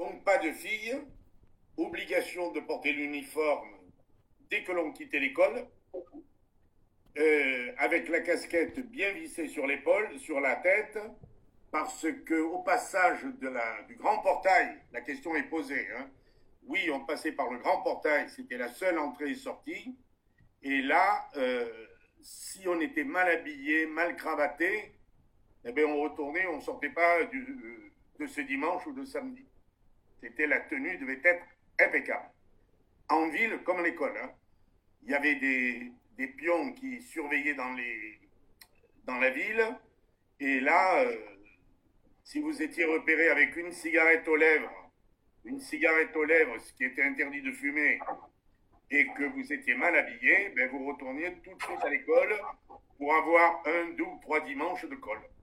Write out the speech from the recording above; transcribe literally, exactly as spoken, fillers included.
Donc pas de filles, obligation de porter l'uniforme dès que l'on quittait l'école, euh, avec la casquette bien vissée sur l'épaule, sur la tête, parce qu'au passage de la, du grand portail, la question est posée, hein. Oui, on passait par le grand portail, c'était la seule entrée et sortie, et là, euh, si on était mal habillé, mal cravaté, eh bien on retournait, on ne sortait pas du, de ce dimanche ou de samedi. C'était la tenue devait être impeccable. En ville comme à l'école, hein, il y avait des, des pions qui surveillaient dans, les, dans la ville, et là, euh, si vous étiez repéré avec une cigarette aux lèvres, une cigarette aux lèvres, ce qui était interdit de fumer, et que vous étiez mal habillé, ben vous retourniez tout de suite à l'école pour avoir un, deux ou trois dimanches de colle.